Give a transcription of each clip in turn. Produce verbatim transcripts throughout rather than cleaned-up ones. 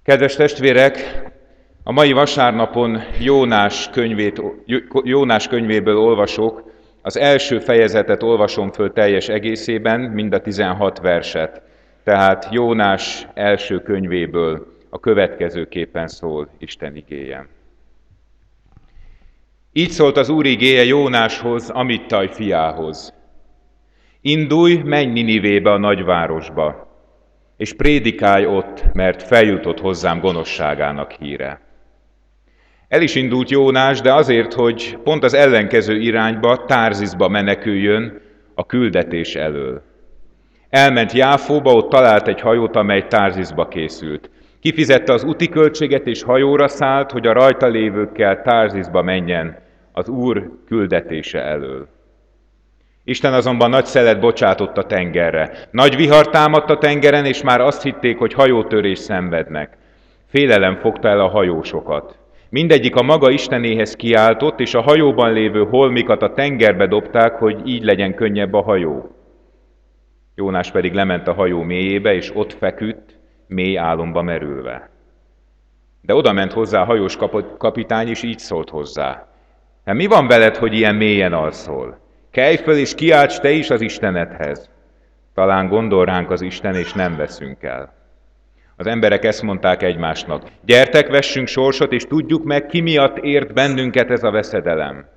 Kedves testvérek, a mai vasárnapon Jónás, könyvét, Jónás könyvéből olvasok, az első fejezetet olvasom föl teljes egészében, mind a tizenhat verset. Tehát Jónás első könyvéből a következőképpen szól Isten igéje. Így szólt az Úr igéje Jónáshoz, Amittai fiához. Indulj, menj Ninivébe, a nagyvárosba, és prédikálj ott, mert feljutott hozzám gonoszságának híre. El is indult Jónás, de azért, hogy pont az ellenkező irányba, Tárzizba meneküljön a küldetés elől. Elment Jáfóba, ott talált egy hajót, amely Tárzizba készült. Kifizette az úti költséget és hajóra szállt, hogy a rajta lévőkkel Tárzizba menjen az Úr küldetése elől. Isten azonban nagy szelet bocsátott a tengerre. Nagy vihar támadt a tengeren, és már azt hitték, hogy hajótörés szenvednek. Félelem fogta el a hajósokat. Mindegyik a maga Istenéhez kiáltott, és a hajóban lévő holmikat a tengerbe dobták, hogy így legyen könnyebb a hajó. Jónás pedig lement a hajó mélyébe, és ott feküdt, mély álomba merülve. De oda ment hozzá a hajós kapitány, és így szólt hozzá. Hát mi van veled, hogy ilyen mélyen alszol? Kelj föl, és kiálts te is az Istenedhez. Talán gondol ránk az Isten, és nem veszünk el. Az emberek ezt mondták egymásnak. Gyertek, vessünk sorsot, és tudjuk meg, ki miatt ért bennünket ez a veszedelem.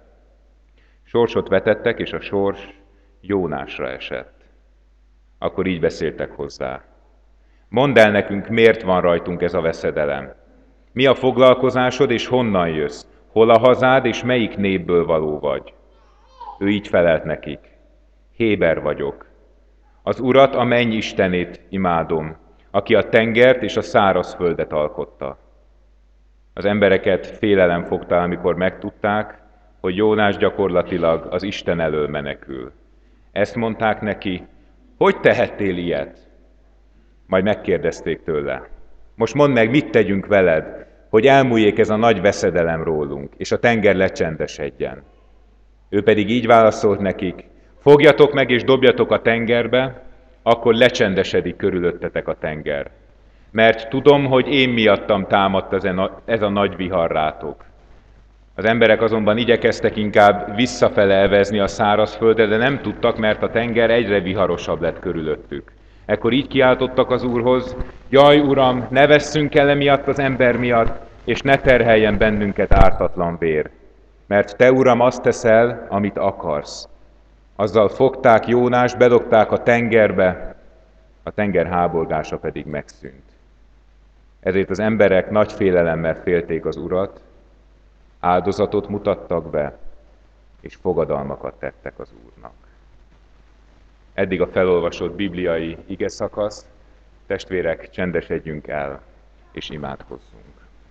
Sorsot vetettek, és a sors Jónásra esett. Akkor így beszéltek hozzá. Mondd el nekünk, miért van rajtunk ez a veszedelem. Mi a foglalkozásod, és honnan jössz? Hol a hazád, és melyik népből való vagy? Ő így felelt nekik. Héber vagyok. Az Urat, a menny Istenét imádom, aki a tengert és a szárazföldet alkotta. Az embereket félelem fogta, amikor megtudták, hogy Jónás gyakorlatilag az Isten elől menekül. Ezt mondták neki, hogy tehettél ilyet? Majd megkérdezték tőle. Most mondd meg, mit tegyünk veled, hogy elmúljék ez a nagy veszedelem rólunk, és a tenger lecsendesedjen. Ő pedig így válaszolt nekik, fogjatok meg és dobjatok a tengerbe, akkor lecsendesedik körülöttetek a tenger. Mert tudom, hogy én miattam támadt ez a nagy vihar rátok. Az emberek azonban igyekeztek inkább visszafele evezni a szárazföldre, de nem tudtak, mert a tenger egyre viharosabb lett körülöttük. Ekkor így kiáltottak az Úrhoz, jaj, Uram, ne vesszünk el emiatt az ember miatt, és ne terheljen bennünket ártatlan vér. Mert te, Uram, azt teszel, amit akarsz. Azzal fogták Jónás, bedobták a tengerbe, a tenger háborgása pedig megszűnt. Ezért az emberek nagy félelemmel félték az Urat, áldozatot mutattak be, és fogadalmakat tettek az Úrnak. Eddig a felolvasott bibliai igeszakasz, testvérek, csendesedjünk el, és imádkozzunk.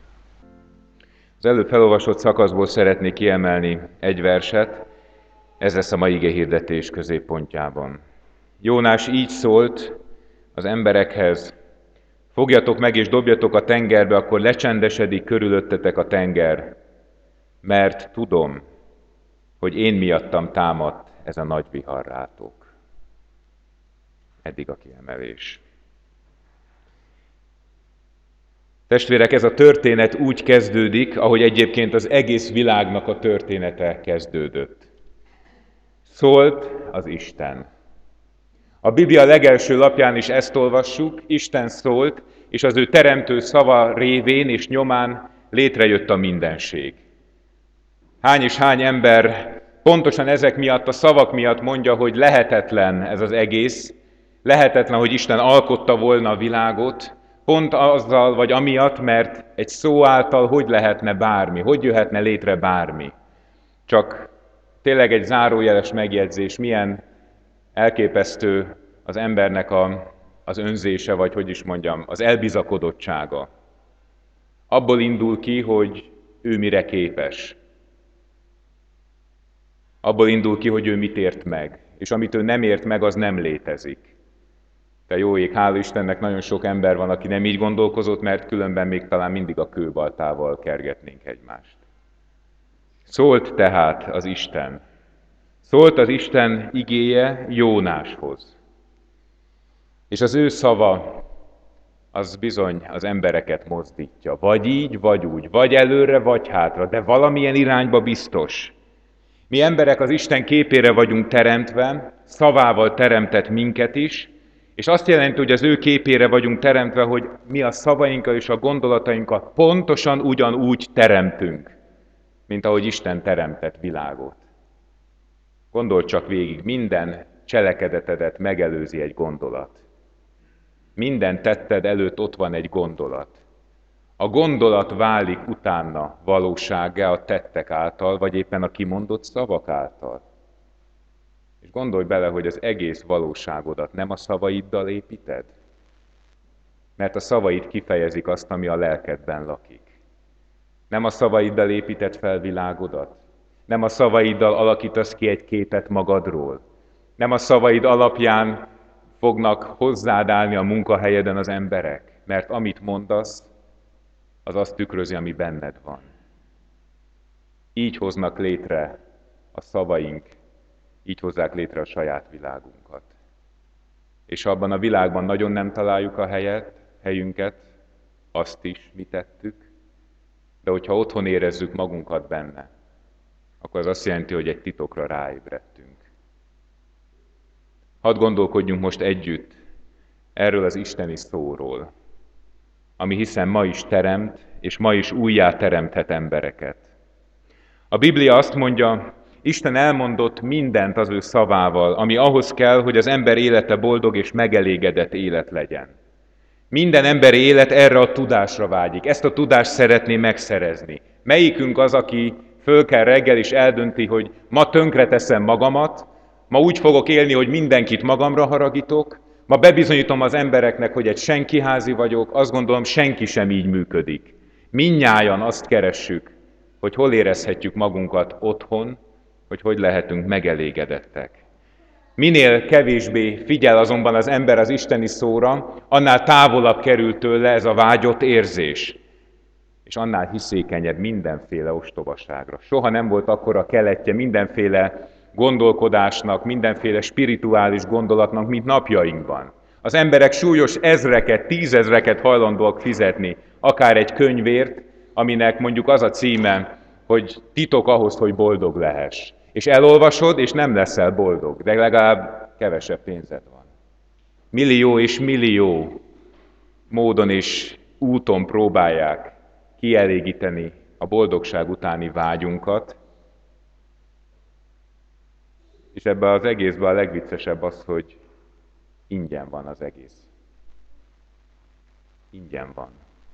Az előbb felolvasott szakaszból szeretnék kiemelni egy verset, ez lesz a mai igehirdetés középpontjában. Jónás így szólt az emberekhez, fogjatok meg és dobjatok a tengerbe, akkor lecsendesedik körülöttetek a tenger, mert tudom, hogy én miattam támadt ez a nagy vihar rátok. Eddig a kiemelés. Testvérek, ez a történet úgy kezdődik, ahogy egyébként az egész világnak a története kezdődött. Szólt az Isten. A Biblia legelső lapján is ezt olvassuk, Isten szólt, és az ő teremtő szava révén és nyomán létrejött a mindenség. Hány és hány ember pontosan ezek miatt, a szavak miatt mondja, hogy lehetetlen ez az egész, lehetetlen, hogy Isten alkotta volna a világot, pont azzal vagy amiatt, mert egy szó által hogy lehetne bármi, hogy jöhetne létre bármi. Csak tényleg egy zárójeles megjegyzés, milyen elképesztő az embernek a, az önzése, vagy hogy is mondjam, az elbizakodottsága. Abból indul ki, hogy ő mire képes. Abból indul ki, hogy ő mit ért meg, és amit ő nem ért meg, az nem létezik. De jó ég, hála Istennek, nagyon sok ember van, aki nem így gondolkozott, mert különben még talán mindig a kőbaltával kergetnénk egymást. Szólt tehát az Isten. Szólt az Isten igéje Jónáshoz. És az ő szava az bizony az embereket mozdítja. Vagy így, vagy úgy, vagy előre, vagy hátra, de valamilyen irányba biztos. Mi emberek az Isten képére vagyunk teremtve, szavával teremtett minket is, és azt jelenti, hogy az ő képére vagyunk teremtve, hogy mi a szavainkkal és a gondolatainkkal pontosan ugyanúgy teremtünk, mint ahogy Isten teremtett világot. Gondolj csak végig, minden cselekedetedet megelőzi egy gondolat. Minden tetted előtt ott van egy gondolat. A gondolat válik utána valósággá a tettek által, vagy éppen a kimondott szavak által. És gondolj bele, hogy az egész valóságodat nem a szavaiddal építed, mert a szavaid kifejezik azt, ami a lelkedben lakik. Nem a szavaiddal építed fel világodat, nem a szavaiddal alakítasz ki egy képet magadról, nem a szavaid alapján fognak hozzád állni a munkahelyeden az emberek, mert amit mondasz, az azt tükrözi, ami benned van. Így hoznak létre a szavaink, így hozzák létre a saját világunkat. És ha abban a világban nagyon nem találjuk a helyet, helyünket, azt is mi tettük, de hogyha otthon érezzük magunkat benne, akkor az azt jelenti, hogy egy titokra ráébredtünk. Hadd gondolkodjunk most együtt erről az isteni szóról, ami hiszen ma is teremt, és ma is újjá teremthet embereket. A Biblia azt mondja, Isten elmondott mindent az ő szavával, ami ahhoz kell, hogy az ember élete boldog és megelégedett élet legyen. Minden emberi élet erre a tudásra vágyik, ezt a tudást szeretné megszerezni. Melyikünk az, aki föl kell reggel és eldönti, hogy ma tönkreteszem magamat, ma úgy fogok élni, hogy mindenkit magamra haragítok, ma bebizonyítom az embereknek, hogy egy senkiházi vagyok, azt gondolom, senki sem így működik. Mindnyájan azt keressük, hogy hol érezhetjük magunkat otthon, hogy hogy lehetünk megelégedettek. Minél kevésbé figyel azonban az ember az isteni szóra, annál távolabb kerül tőle ez a vágyott érzés, és annál hiszékenyebb mindenféle ostobaságra. Soha nem volt akkora keletje mindenféle gondolkodásnak, mindenféle spirituális gondolatnak, mint napjainkban. Az emberek súlyos ezreket, tízezreket hajlandóak fizetni, akár egy könyvért, aminek mondjuk az a címe, hogy titok ahhoz, hogy boldog lehess. És elolvasod, és nem leszel boldog, de legalább kevesebb pénzed van. Millió és millió módon és úton próbálják kielégíteni a boldogság utáni vágyunkat, és ebben az egészben a legviccesebb az, hogy ingyen van az egész. Ingyen van.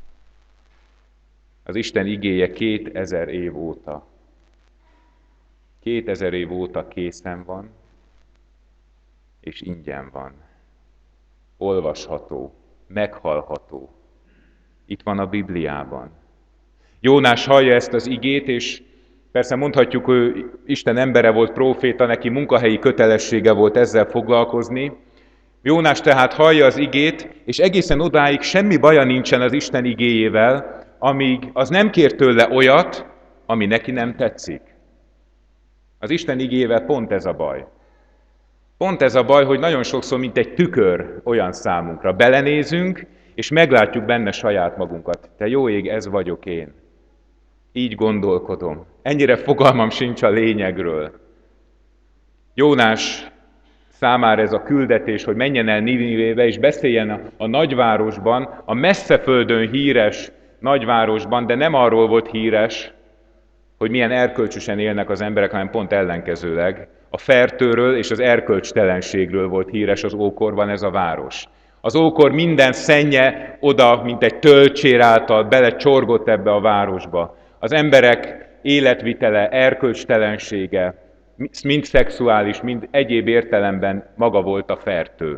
Az Isten igéje kétezer év óta, kétezer év óta készen van, és ingyen van. Olvasható, meghallható. Itt van a Bibliában. Jónás hallja ezt az igét, és persze mondhatjuk, ő Isten embere volt, próféta, neki munkahelyi kötelessége volt ezzel foglalkozni. Jónás tehát hallja az igét, és egészen odáig semmi baja nincsen az Isten igéjével, amíg az nem kér tőle olyat, ami neki nem tetszik. Az Isten igéjével pont ez a baj. Pont ez a baj, hogy nagyon sokszor, mint egy tükör olyan számunkra. Belenézünk, és meglátjuk benne saját magunkat. Te jó ég, ez vagyok én. Így gondolkodom. Ennyire fogalmam sincs a lényegről. Jónás számára ez a küldetés, hogy menjen el Ninivébe, és beszéljen a, a nagyvárosban, a messze földön híres nagyvárosban, de nem arról volt híres, hogy milyen erkölcsösen élnek az emberek, hanem pont ellenkezőleg. A fertőről és az erkölcstelenségről volt híres az ókorban ez a város. Az ókor minden szennye oda, mint egy tölcsér által belecsorgott ebbe a városba. Az emberek életvitele, erkölcstelensége, mind szexuális, mind egyéb értelemben maga volt a fertő.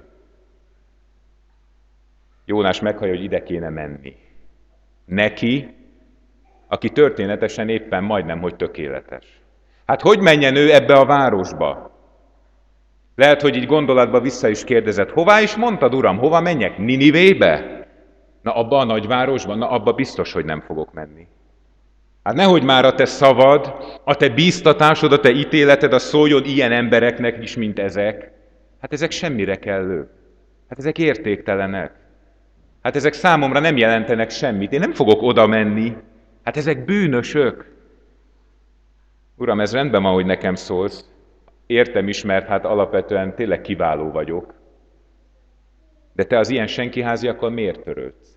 Jónás meghallja, hogy ide kéne menni. Neki, aki történetesen éppen majdnem, hogy tökéletes. Hát hogy menjen ő ebbe a városba? Lehet, hogy így gondolatba vissza is kérdezett, hová is mondtad, uram, hova menjek? Ninivébe? Na abba a nagyvárosban, na abba biztos, hogy nem fogok menni. Hát nehogy már a te szavad, a te bíztatásod, a te ítéleted, a szóljon ilyen embereknek is, mint ezek. Hát ezek semmire kellők. Hát ezek értéktelenek. Hát ezek számomra nem jelentenek semmit, én nem fogok oda menni. Hát ezek bűnösök. Uram, ez rendben van, hogy nekem szólsz. Értem is, mert hát alapvetően tényleg kiváló vagyok. De te az ilyen senkiháziakkal miért törődsz?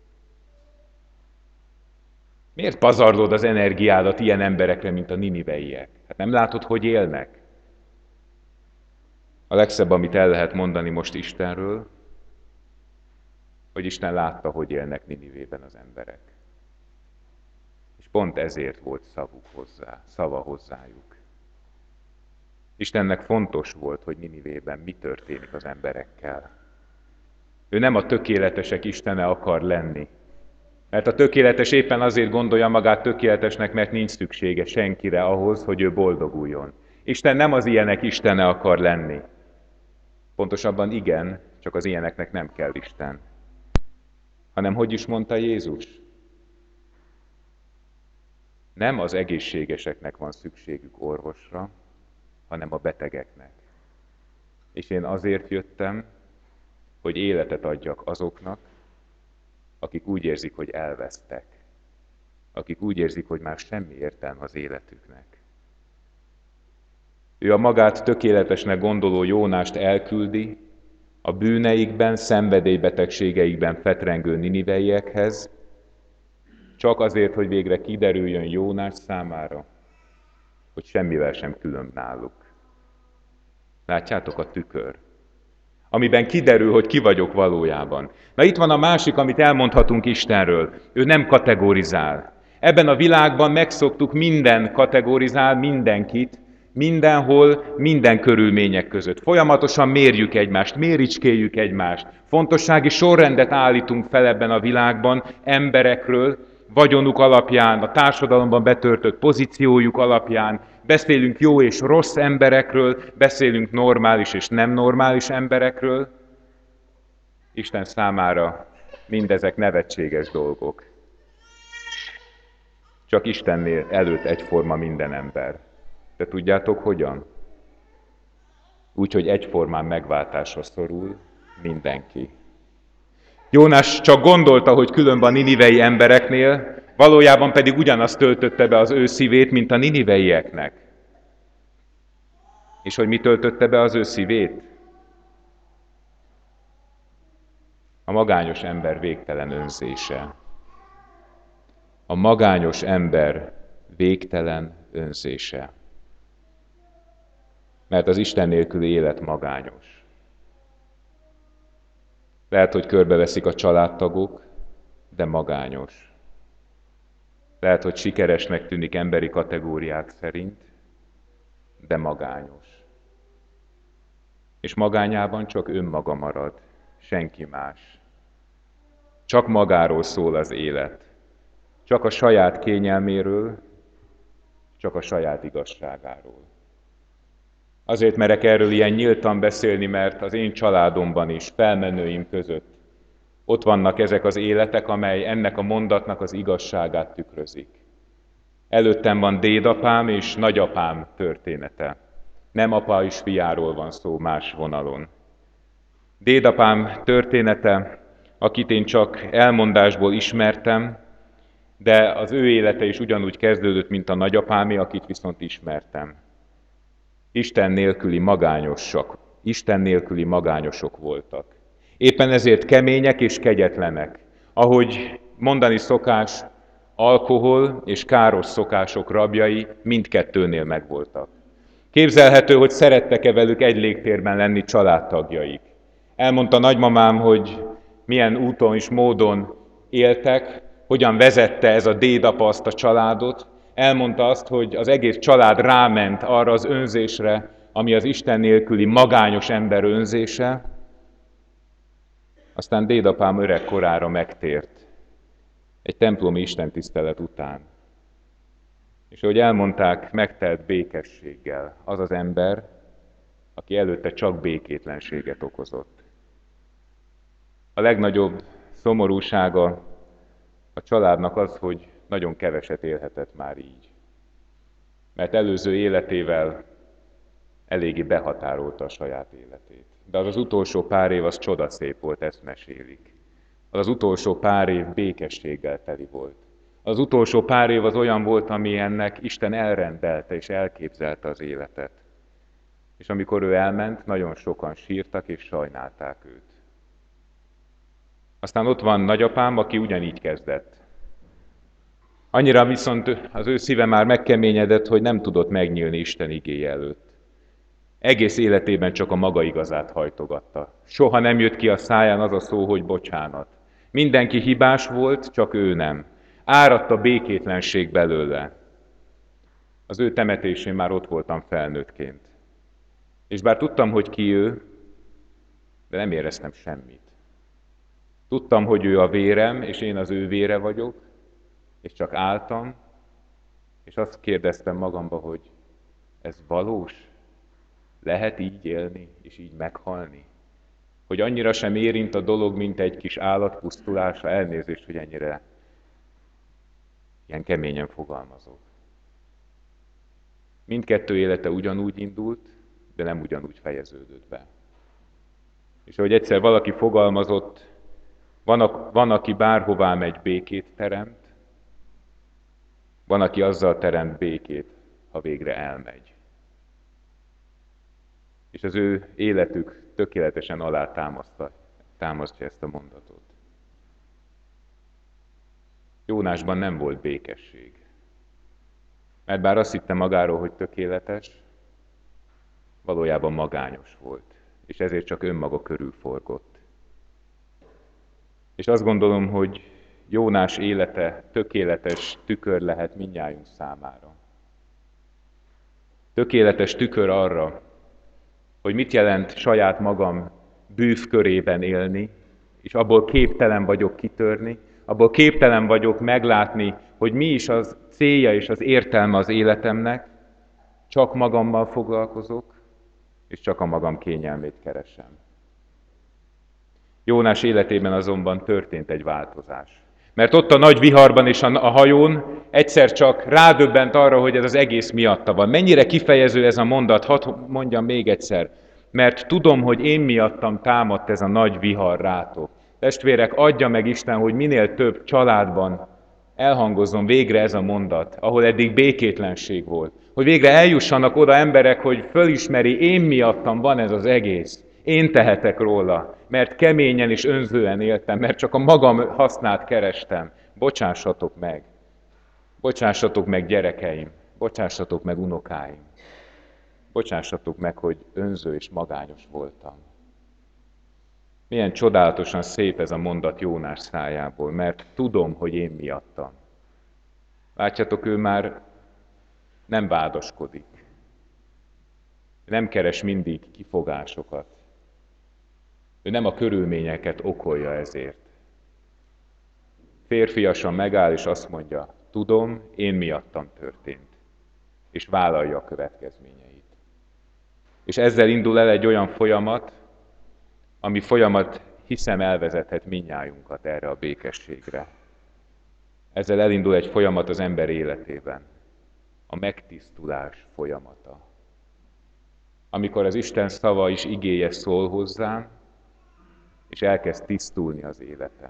Miért pazarlod az energiádat ilyen emberekre, mint a niniveiek? Hát nem látod, hogy élnek? A legszebb, amit el lehet mondani most Istenről, hogy Isten látta, hogy élnek Ninivében az emberek. És pont ezért volt szavuk hozzá, szava hozzájuk. Istennek fontos volt, hogy Ninivében mi történik az emberekkel. Ő nem a tökéletesek Istene akar lenni. Mert a tökéletes éppen azért gondolja magát tökéletesnek, mert nincs szüksége senkire ahhoz, hogy ő boldoguljon. Isten nem az ilyenek Istene akar lenni. Pontosabban igen, csak az ilyeneknek nem kell Isten. Hanem hogy is mondta Jézus? Nem az egészségeseknek van szükségük orvosra, hanem a betegeknek. És én azért jöttem, hogy életet adjak azoknak, akik úgy érzik, hogy elvesztek. Akik úgy érzik, hogy már semmi értelme az életüknek. Ő a magát tökéletesnek gondoló Jónást elküldi a bűneikben, szenvedélybetegségeikben fetrengő niniveiekhez, csak azért, hogy végre kiderüljön Jónás számára, hogy semmivel sem különb náluk. Látjátok, a tükör, amiben kiderül, hogy ki vagyok valójában. Na itt van a másik, amit elmondhatunk Istenről. Ő nem kategorizál. Ebben a világban megszoktuk, minden kategorizál mindenkit, mindenhol, minden körülmények között. Folyamatosan mérjük egymást, méricskéljük egymást. Fontossági sorrendet állítunk fel ebben a világban emberekről, vagyonuk alapján, a társadalomban betöltött pozíciójuk alapján, beszélünk jó és rossz emberekről, beszélünk normális és nem normális emberekről. Isten számára mindezek nevetséges dolgok. Csak Istennél előtt egyforma minden ember. De tudjátok hogyan? Úgy, hogy egyformán megváltásra szorul mindenki. Jónás csak gondolta, hogy különb a ninivei embereknél, valójában pedig ugyanazt töltötte be az ő szívét, mint a niniveieknek. És hogy mi töltötte be az ő szívét? A magányos ember végtelen önzése. A magányos ember végtelen önzése. Mert az Isten nélküli élet magányos. Lehet, hogy körbeveszik a családtagok, de magányos. Lehet, hogy sikeresnek tűnik emberi kategóriák szerint, de magányos. És magányában csak önmaga marad, senki más. Csak magáról szól az élet. Csak a saját kényelméről, csak a saját igazságáról. Azért merek erről ilyen nyíltan beszélni, mert az én családomban is, felmenőim között ott vannak ezek az életek, amely ennek a mondatnak az igazságát tükrözik. Előttem van dédapám és nagyapám története. Nem apa és fiáról van szó más vonalon. Dédapám története, akit én csak elmondásból ismertem, de az ő élete is ugyanúgy kezdődött, mint a nagyapámé, akit viszont ismertem. Isten nélküli magányosok, Isten nélküli magányosok voltak. Éppen ezért kemények és kegyetlenek. Ahogy mondani szokás, alkohol és káros szokások rabjai mindkettőnél megvoltak. Képzelhető, hogy szerettek-e velük egy légtérben lenni családtagjaik. Elmondta nagymamám, hogy milyen úton és módon éltek, hogyan vezette ez a dédapa azt a családot. Elmondta azt, hogy az egész család ráment arra az önzésre, ami az Isten nélküli magányos ember önzése. Aztán dédapám öreg korára megtért, egy templomi istentisztelet után. És ahogy elmondták, megtelt békességgel az az ember, aki előtte csak békétlenséget okozott. A legnagyobb szomorúsága a családnak az, hogy nagyon keveset élhetett már így. Mert előző életével eléggé behatárolta a saját életét. De az az utolsó pár év az csodaszép volt, ezt mesélik. az utolsó pár év békességgel teli volt. Az utolsó pár év az olyan volt, ami ennek Isten elrendelte és elképzelte az életet. És amikor ő elment, nagyon sokan sírtak és sajnálták őt. Aztán ott van nagyapám, aki ugyanígy kezdett. Annyira viszont az ő szíve már megkeményedett, hogy nem tudott megnyílni Isten igéje előtt. Egész életében csak a maga igazát hajtogatta. Soha nem jött ki a száján az a szó, hogy bocsánat. Mindenki hibás volt, csak ő nem. Áradt a békétlenség belőle. Az ő temetésén már ott voltam felnőttként. És bár tudtam, hogy ki ő, de nem éreztem semmit. Tudtam, hogy ő a vérem, és én az ő vére vagyok, és csak álltam, és azt kérdeztem magamba, hogy ez valós? Lehet így élni, és így meghalni? Hogy annyira sem érint a dolog, mint egy kis állat pusztulása, elnézést, hogy ennyire ilyen keményen fogalmazok. Mindkettő élete ugyanúgy indult, de nem ugyanúgy fejeződött be. És ahogy egyszer valaki fogalmazott, van, a, van aki bárhová megy, békét teremt, van, aki azzal teremt békét, ha végre elmegy. És az ő életük tökéletesen alá támasztja, támasztja ezt a mondatot. Jónásban nem volt békesség. Mert bár azt hitte magáról, hogy tökéletes, valójában magányos volt, és ezért csak önmaga körül forgott. És azt gondolom, hogy Jónás élete tökéletes tükör lehet mindnyájunk számára. Tökéletes tükör arra, hogy mit jelent saját magam bűv körében élni, és abból képtelen vagyok kitörni, abból képtelen vagyok meglátni, hogy mi is az célja és az értelme az életemnek, csak magammal foglalkozok, és csak a magam kényelmét keresem. Jónás életében azonban történt egy változás. Mert ott a nagy viharban és a hajón egyszer csak rádöbbent arra, hogy ez az egész miatta van. Mennyire kifejező ez a mondat, hadd mondjam még egyszer. Mert tudom, hogy én miattam támadt ez a nagy vihar rátok. Testvérek, adja meg Isten, hogy minél több családban elhangozzon végre ez a mondat, ahol eddig békétlenség volt. Hogy végre eljussanak oda emberek, hogy fölismeri, én miattam van ez az egész. Én tehetek róla, mert keményen és önzően éltem, mert csak a magam hasznát kerestem. Bocsássatok meg. Bocsássatok meg, gyerekeim. Bocsássatok meg, unokáim. Bocsássatok meg, hogy önző és magányos voltam. Milyen csodálatosan szép ez a mondat Jónás szájából, mert tudom, hogy én miattam. Látjátok, ő már nem vádaskodik. Nem keres mindig kifogásokat. Ő nem a körülményeket okolja ezért. Férfiasan megáll és azt mondja, tudom, én miattam történt. És vállalja a következményeit. És ezzel indul el egy olyan folyamat, ami folyamat, hiszem, elvezethet mindnyájunkat erre a békességre. Ezzel elindul egy folyamat az ember életében. A megtisztulás folyamata. Amikor az Isten szava is igéje szól hozzám, és elkezd tisztulni az életem.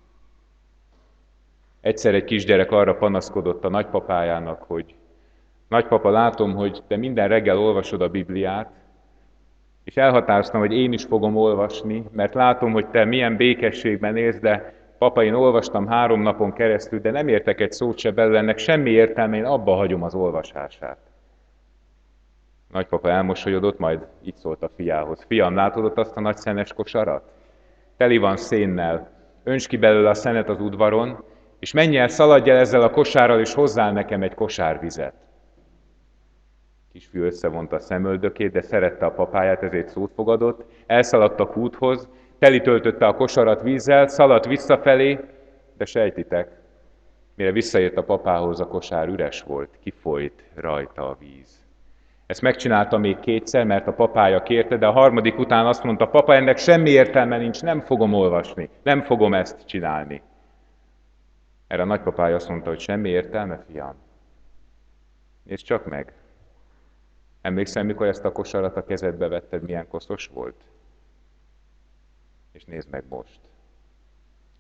Egyszer egy kisgyerek arra panaszkodott a nagypapájának, hogy nagypapa, látom, hogy te minden reggel olvasod a Bibliát, és elhatároztam, hogy én is fogom olvasni, mert látom, hogy te milyen békességben élsz, de papa, én olvastam három napon keresztül, de nem értek egy szót se belőle, ennek semmi értelme, én abba hagyom az olvasását. Nagypapa elmosolyodott, majd így szólt a fiához. Fiam, látod ott azt a nagy szenes kosarat? Teli van szénnel. Önts ki belőle a szenet az udvaron, és menj el, szaladj el ezzel a kosárral, és hozzál nekem egy kosár vizet. Kisfiú összevonta a szemöldökét, de szerette a papáját, ezért szót fogadott. Elszaladt a kúthoz, teli töltötte a kosarat vízzel, szaladt visszafelé, de sejtitek, mire visszaért a papához, a kosár üres volt, kifolyt rajta a víz. Ezt megcsinálta még kétszer, mert a papája kérte, de a harmadik után azt mondta, papa, ennek semmi értelme nincs, nem fogom olvasni, nem fogom ezt csinálni. Erre a nagypapája azt mondta, hogy semmi értelme, fiam. Nézd csak meg. Emlékszel, mikor ezt a kosarat a kezedbe vetted, milyen koszos volt? És nézd meg most.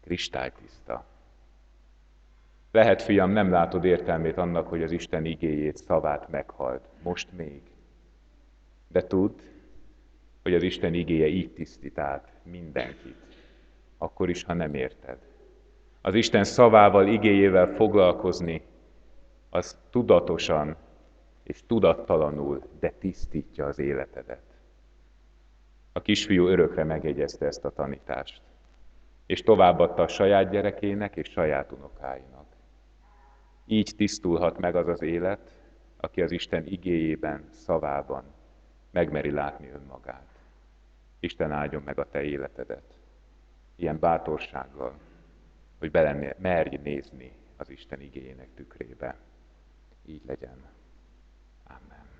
kristálytiszta. Lehet, fiam, nem látod értelmét annak, hogy az Isten igéjét, szavát meghald. Most még. De tudd, hogy az Isten igéje így tisztít át mindenkit. Akkor is, ha nem érted. Az Isten szavával, igéjével foglalkozni, az tudatosan és tudattalanul, de tisztítja az életedet. A kisfiú örökre megjegyezte ezt a tanítást, és továbbadta a saját gyerekének és saját unokáinak. Így tisztulhat meg az az élet, aki az Isten igéjében, szavában megmeri látni önmagát. Isten áldjon meg a te életedet ilyen bátorsággal, hogy bele merj nézni az Isten igéjének tükrébe. Így legyen. Amen.